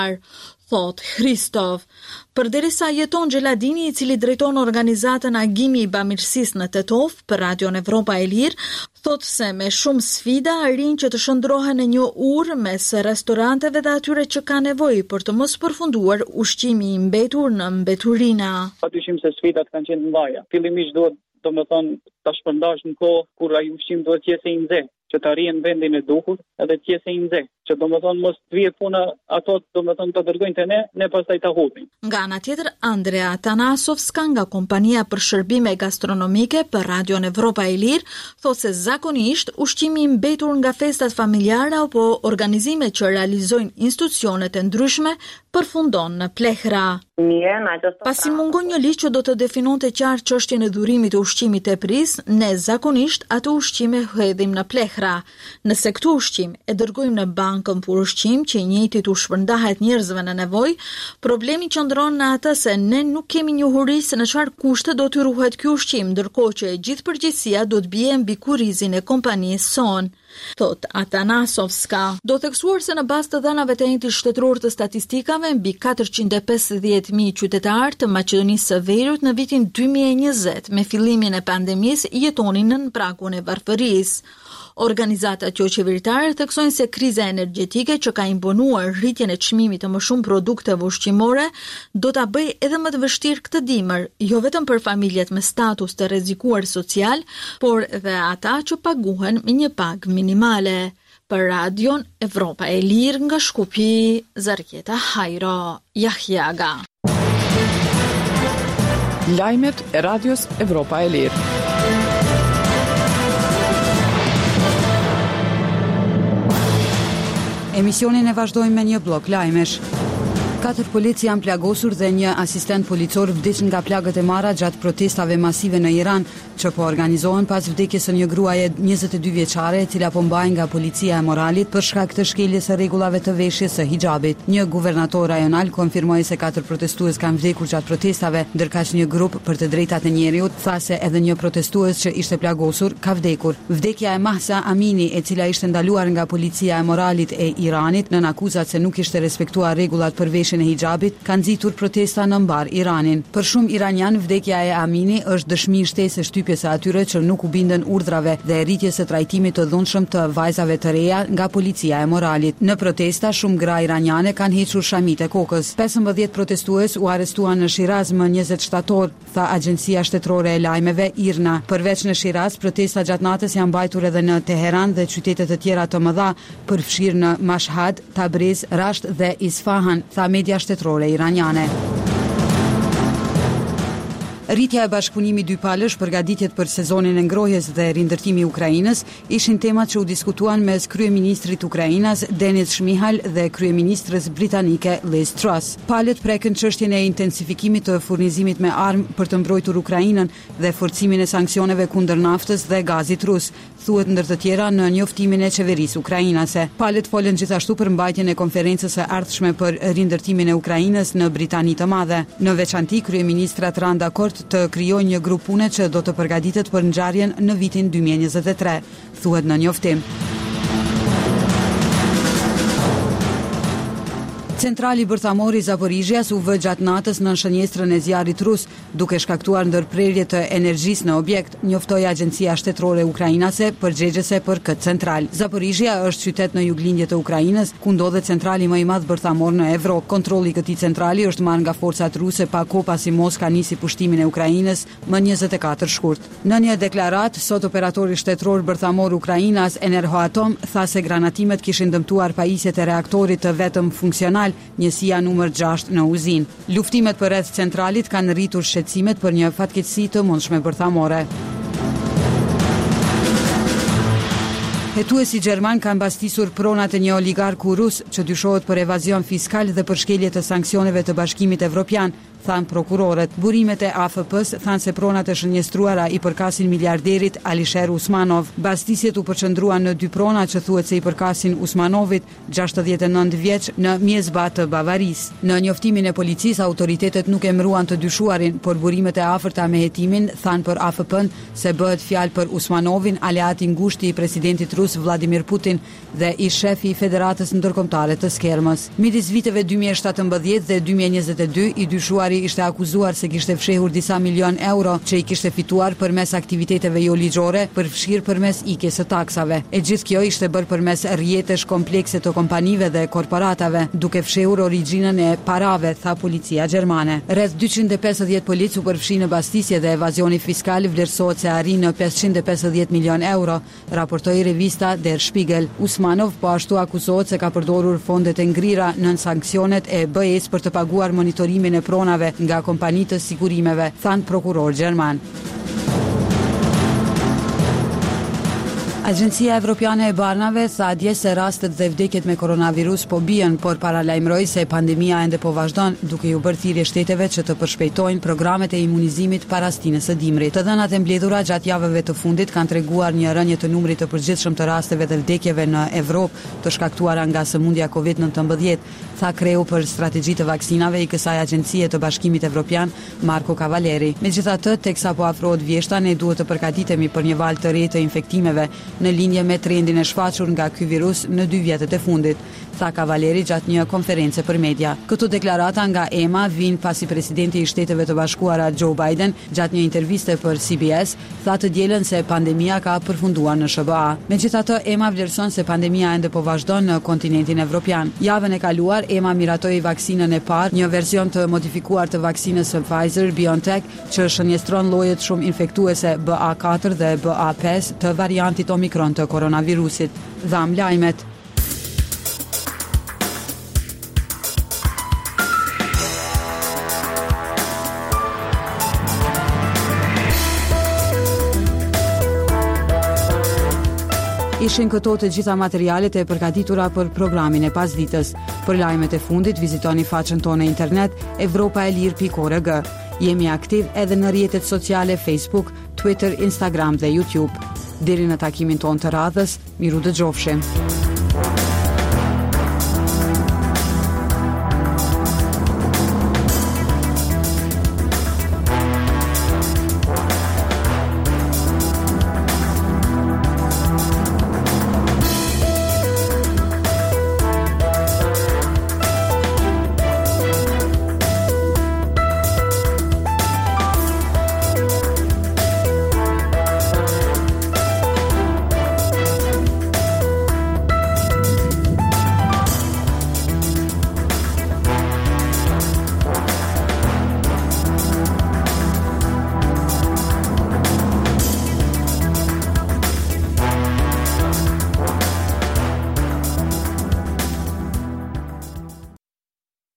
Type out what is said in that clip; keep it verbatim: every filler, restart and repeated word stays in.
thot Hristov. Përderisa jeton Gjeladini, i cili drejton organizatën Agimi i Bamirësisë në Tetov për Radion Evropa e Lirë, thot se me shumë sfida arrin që të shndrohen në një urë mes restoranteve dhe atyre që ka nevojë për të mos përfunduar ushqimi i mbetur në mbeturina. Patyshim se sfidat kanë qenë mëdha. Fillimisht duhet, domethënë, ta shpërndash në kohë kur ai ushqim duhet të jetë i nxehtë, që të arrijë në vendin e duhur, edhe të jetë i nxehtë, që domethënë mos të vijë puna ato domethënë të dërgojnë te ne, ne pastaj ta hupim. Nga ana tjetër, Andrea Tanasovska nga kompania për shërbime gastronomike për Radion Evropa e Lirë thotë se zakonisht ushqimi i mbetur nga festat familjare apo organizimet që realizojnë institucionet e ndryshme përfundon në plehra. Pasi mungon një ligj që do të definonte qartë çështjen e dhurimit të ushqimit te pris, ne zakonisht ato ushqime hedhim në plehra. Nëse këtu ushqim e dërgojmë në bankën për ushqim që i njëjtit u shpërndahet njerëzve në nevojë, problemi qëndron në atë se ne nuk kemi njohuri se në çfarë kushte do të ruhet ky ushqim, ndërkohë që e gjithë përgjegjësia do të bie mbi kurrizin e kompanisë son. Thot Atanasovska. Do theksuar se në bazë të dhënave të Enti Shtetëror të Statistikave, mbi katërqind e pesëdhjetë mijë qytetarë të Maqedonisë së Veriut në vitin dy mijë e njëzet, me fillimin e pandemisë, jetonin në pragun e varfërisë. Organizatat jo qeveritare theksojnë se kriza energjetike që ka imponuar rritjen e çmimit të më shumë produkteve ushqimore do ta bëjë edhe më të vështirë këtë dimër, jo vetëm për familjet me status të rrezikuar social, por edhe ata që paguhen me një pagë minimale. Për Radion Evropa e Lirë nga Shkupi, Zarketa Hajro, Jahjaga. Lajmet e Radios Evropa e Lirë. Emisionin e vazhdojmë me një blok lajmesh. Katër polici janë plagosur dhe një asistent policor vdiq nga plagët e marra gjatë protestave masive në Iran, që po organizohen pas vdekjes së një gruaje njëzet e dy vjeçare, e cila po mbahet nga policia e moralit për shkak të shkeljes së rregullave të veshjes së hijabit. Një guvernator rajonal konfirmoi se katër protestues kanë vdekur gjatë protestave, ndërkaq një grup për të drejtat e njerëzit tha se edhe një protestues që ishte plagosur ka vdekur. Vdekja e Mahsa Amini, e cila ishte ndaluar nga policia e moralit e Iranit nën akuzat se nuk ishte respektuar rregullat për veshjen e hijabit, ka nxitur protesta në mbar Iranin. Për shumë iranian, vdekja e Amini është dëshmi i shtesë shtypjes së atyre që nuk u bindën urdhrave dhe rritjes së trajtimit të dhunshëm të vajzave të reja nga policia e moralit. Në protesta, shumë gra iraniane kanë hequr shamit e kokës. pesëmbëdhjetë protestues u arrestuan në Shiraz më njëzet shtator, tha Agjencia Shtetërore e Lajmeve IRNA. Përveç në Shiraz, protesta gjatë natës janë mbajtur edhe në Teheran dhe qytete të tjera të mëdha, përfshirë në Mashhad, Tabriz, Rasht dhe Isfahan, tha media shtetërore iraniane. Rritja e bashkëpunimit dypalësh, përgatitjet për sezonin e ngrohjes dhe rindërtimi i Ukrainës ishin temat që u diskutuan mes kryeministrit Ukrainas Denis Shmihal dhe kryeministrës britanike Liz Truss. Palët prekën çështjen e intensifikimit të furnizimit me armë për të mbrojtur Ukrainën dhe forcimin e sanksioneve kundër naftës dhe gazit rus, thuhet ndër të tjera në njoftimin e qeverisë ukrainase. Palët folën gjithashtu për mbajtjen e konferencës së ardhshme për rindërtimin e Ukrainës në Britani të Madhe. Në veçanti, kryeministrat ranë dakord të krijojnë një grup pune që do të përgatitet për ngjarjen në vitin dy mijë e njëzet e tre, thuhet në njoftim. Centrali bërthamor i Zaporizhjas u vë gjatë natës në shënjestrën e zjarrit rus, duke shkaktuar ndërprerje të energjisë në objekt, njoftoi Agjencia Shtetërore Ukrainase përgjegjëse për këtë central. Zaporizhja është qytet në juglindje të Ukrainës, ku ndodhet centrali më i madh bërthamor në Evropë. Kontrolli i këtij centrali është marrë nga forcat ruse pa kohë pasi Moska nisi pushtimin e Ukrainës më njëzet e katër shkurt. Në një deklaratë, sot operatori shtetëror bërthamor Ukrainas Enerhoatom tha se granatimet kishin dëmtuar pajisjet e reaktorit të vetëm funksional, njësia numër gjashtë në uzinë. Luftimet përreth centralit kanë rritur shqetësimet për një fatkeqësi të mundshme bërthamore. Hetuesi gjerman kanë mbastisur pronat e një oligarku rus që dyshohet për evazion fiskal dhe për shkelje të sanksioneve të Bashkimit Evropian, than prokurorët. Burimet e A F P-s than se pronat e shënjestruara i përkasin miliarderit Alisher Usmanov. Bastisjet u përqendruan në dy prona që thuhet se i përkasin Usmanovit, gjashtëdhjetë e nëntë vjeç, në Mjezba të Bavarisë. Në njoftimin e policisë, autoritetet nuk emëruan të dyshuarin, por burimet e afërta me hetimin than për A F P-n se bëhet fjalë për Usmanovin, aleati ngushti i presidentit rus Vladimir Putin dhe i shefi i Federatës Ndërkombëtare të Skermës. Midis viteve dy mijë e shtatëmbëdhjetë dhe dy mijë e njëzet e dy, i dyshuari ishte akuzuar se kishte fshehur disa milion euro që i kishte fituar përmes aktiviteteve jo ligjore, përfshirë përmes ikjes së taksave. E gjithë kjo ishte bërë përmes rrjetesh komplekse të kompanive dhe korporatave, duke fshehur origjinën e parave, tha policia gjermane. Rreth dyqind e pesëdhjetë polic u përfshin në bastisje dhe evazioni fiskal vlerësohet se arrin në pesëqind e pesëdhjetë milion euro, raportoi revista Der Spiegel. Usmanov po ashtu akuzohet se ka përdorur fondet e ngrira nën sanksionet e B E S për të paguar monitorimin e pronave nga kompanitë të sigurimeve, than prokuror gjerman. Agjencia Evropiane e Barnave tha dje se rastet dhe vdekjet me koronavirus po bien, por paralajmëroi se pandemia ende po vazhdon, duke ju bërë thirrje shteteve që të përshpejtojnë programet e imunizimit para stinës së dimrit. Të dhënat e mbledhura gjatë javëve të fundit kanë treguar një rënje të numrit të përgjithshëm të rasteve të vdekjeve në Evropë të shkaktuara nga sëmundja Covid nëntëmbëdhjetë, tha kreu për strategji të vaksinave i kësaj agjencie të Bashkimit Evropian, Marco Cavaleri. Megjithatë, teksa po afrohet vjeshta, ne duhet të përgatitemi për një valë të re të infektimeve në linje me trendin e shfaqur nga ky virus në dy vjetët e fundit, tha Cavaleri gjatë një konferencë për media. Këto deklarata nga E M A vijnë pasi presidenti i Shteteve të Bashkuara Joe Biden gjatë një interviste për C B S tha të dielën se pandemia ka përfunduar në S B A. Megjithatë, E M A vlerëson se pandemia ende po vazhdon në kontinentin evropian. Javën e kaluar, E M A miratoi vaksinën e parë, një version të modifikuar të vaksinës së Pfizer-BioNTech që shënjestron llojet shumë infektuese B A katër dhe B A pesë të variantit Omikron të koronavirusit. Dham lajmet. Ishin këto të gjitha materialet e përgatitura për programin e pasditës. Për lajmet e fundit, vizitoni faqen tonë internet evropaelir pikë org. Jemi aktiv edhe në rrjetet sociale Facebook, Twitter, Instagram dhe YouTube. Deri në takimin tonë të radhës, miru dëgjofshim.